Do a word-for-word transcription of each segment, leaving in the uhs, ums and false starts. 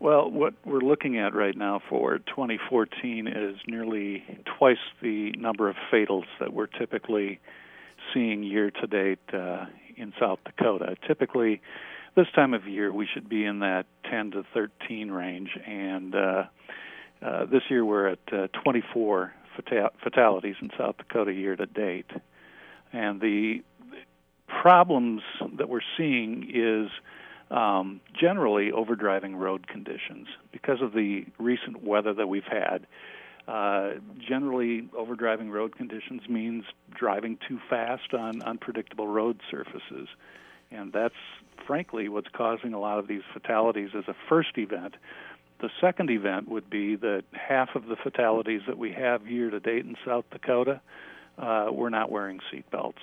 Well, what we're looking at right now for twenty fourteen is nearly twice the number of fatals that we're typically seeing year to date uh, in South Dakota. Typically, this time of year, we should be in that ten to thirteen range, and uh, uh, this year we're at uh, twenty-four fatal- fatalities in South Dakota year to date. And the problems that we're seeing is um, generally overdriving road conditions. Because of the recent weather that we've had, uh, generally overdriving road conditions means driving too fast on unpredictable road surfaces. And that's, frankly, what's causing a lot of these fatalities as a first event. The second event would be that half of the fatalities that we have year to date in South Dakota, uh, we're not wearing seat belts.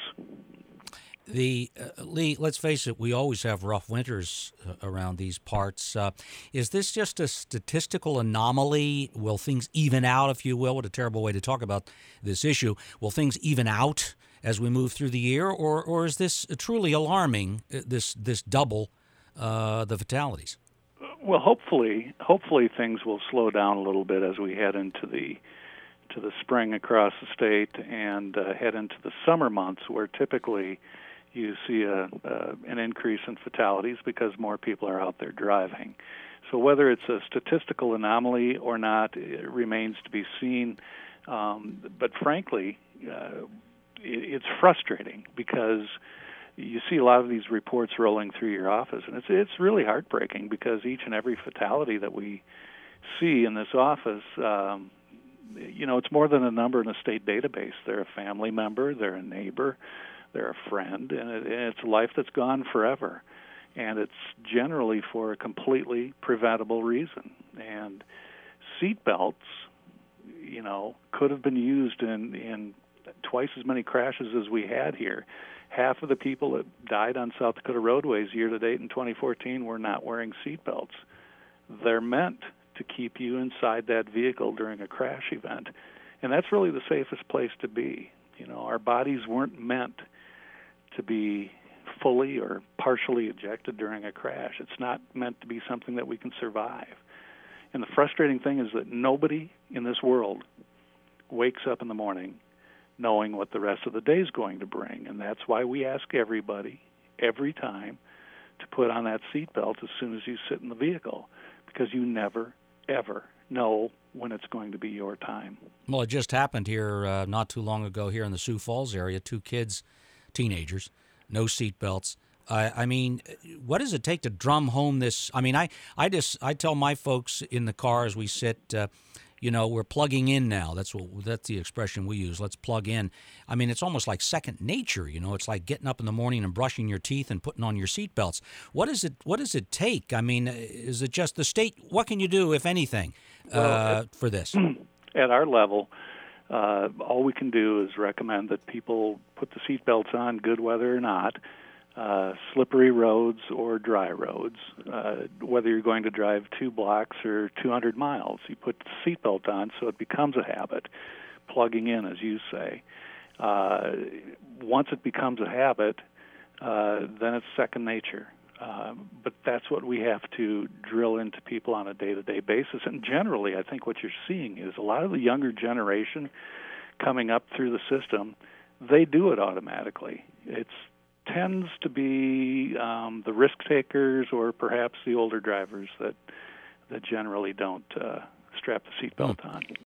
The uh, Lee, let's face it, we always have rough winters uh, around these parts. Uh, is this just a statistical anomaly? Will things even out, if you will? What a terrible way to talk about this issue. Will things even out as we move through the year, or or is this truly alarming, uh, this this double uh, the fatalities? Well, hopefully, hopefully things will slow down a little bit as we head into the to the spring across the state and uh, head into the summer months, where typically you see a, uh, an increase in fatalities because more people are out there driving. So whether it's a statistical anomaly or not, it remains to be seen. Um, but frankly, uh, it, it's frustrating because you see a lot of these reports rolling through your office, and it's it's really heartbreaking because each and every fatality that we see in this office, um, you know, it's more than a number in a state database. They're a family member, they're a neighbor, they're a friend, and, it, and it's a life that's gone forever. And it's generally for a completely preventable reason. And seat belts, you know, could have been used in, in twice as many crashes as we had here. Half of the people that died on South Dakota roadways year-to-date in twenty fourteen were not wearing seat belts. They're meant to keep you inside that vehicle during a crash event. And that's really the safest place to be. You know, our bodies weren't meant to be fully or partially ejected during a crash. It's not meant to be something that we can survive. And the frustrating thing is that nobody in this world wakes up in the morning knowing what the rest of the day is going to bring. And that's why we ask everybody, every time, to put on that seatbelt as soon as you sit in the vehicle, because you never, ever know when it's going to be your time. Well, it just happened here uh, not too long ago here in the Sioux Falls area. Two kids, teenagers, no seatbelts. Uh, I mean, what does it take to drum home this? I mean, I, I just I tell my folks in the car as we sit, uh, you know, we're plugging in now. That's what that's the expression we use. Let's plug in. I mean, it's almost like second nature. You know, it's like getting up in the morning and brushing your teeth and putting on your seatbelts. What is it? What does it take? I mean, is it just the state? What can you do, if anything, uh, well, at, for this? At our level, uh, all we can do is recommend that people put the seatbelts on, good weather or not. Uh, slippery roads or dry roads, uh, whether you're going to drive two blocks or two hundred miles. You put the seatbelt on so it becomes a habit, plugging in, as you say. Uh, once it becomes a habit, uh, then it's second nature. Uh, but that's what we have to drill into people on a day-to-day basis. And generally, I think what you're seeing is a lot of the younger generation coming up through the system, they do it automatically. It's tends to be um, the risk takers or perhaps the older drivers that that generally don't uh, strap the seatbelt on.